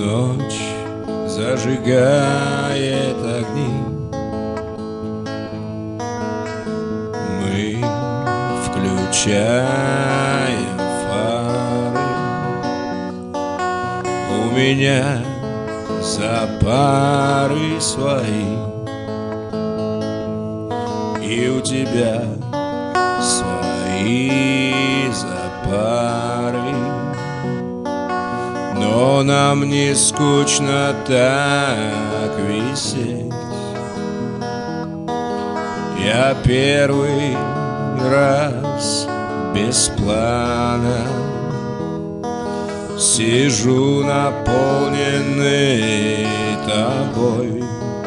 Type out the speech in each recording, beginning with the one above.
Ночь зажигает огни, мы включаем фары. У меня запары свои, и у тебя свои запары. Но нам не скучно так висеть. Я первый раз без плана сижу наполненный тобой.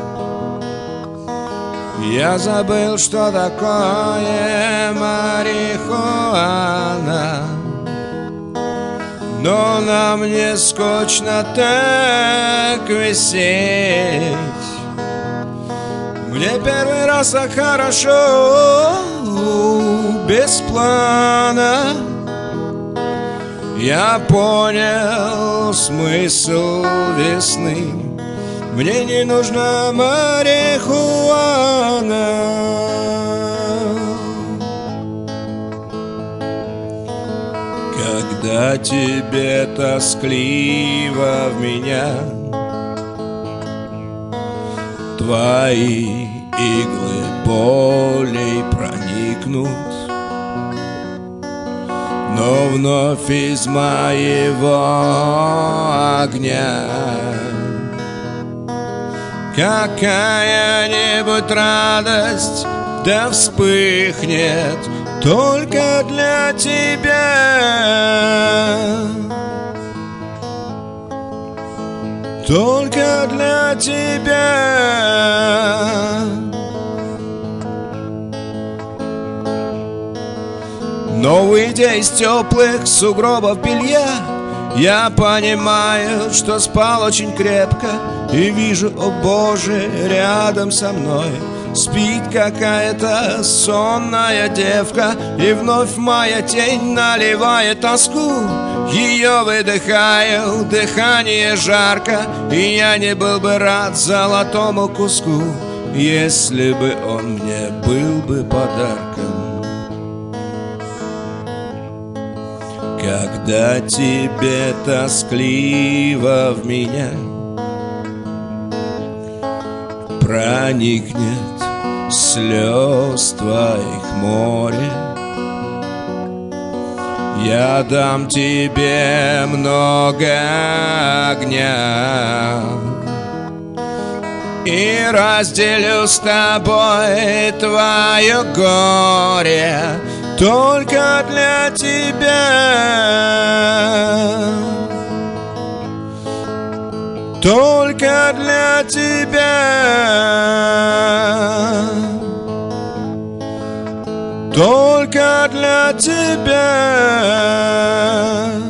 Я забыл, что такое марихуана, но нам не скучно так висеть. Мне первый раз так хорошо без плана. Я понял смысл весны. Мне не нужна марихуана. Когда тебе тоскливо в меня, твои иглы болей проникнут, но вновь из моего огня какая-нибудь радость да вспыхнет только для тебя, только для тебя. Но выйдя из теплых сугробов белья, я понимаю, что спал очень крепко, и вижу, о Боже, рядом со мной спит какая-то сонная девка. И вновь моя тень наливает тоску, ее выдыхаю, дыхание жарко. И я не был бы рад золотому куску, если бы он мне был бы подарком. Когда тебе тоскливо в меня, проникнет слез твоих море, я дам тебе много огня и разделю с тобой твое горе. Только для тебя, только для тебя, только для тебя.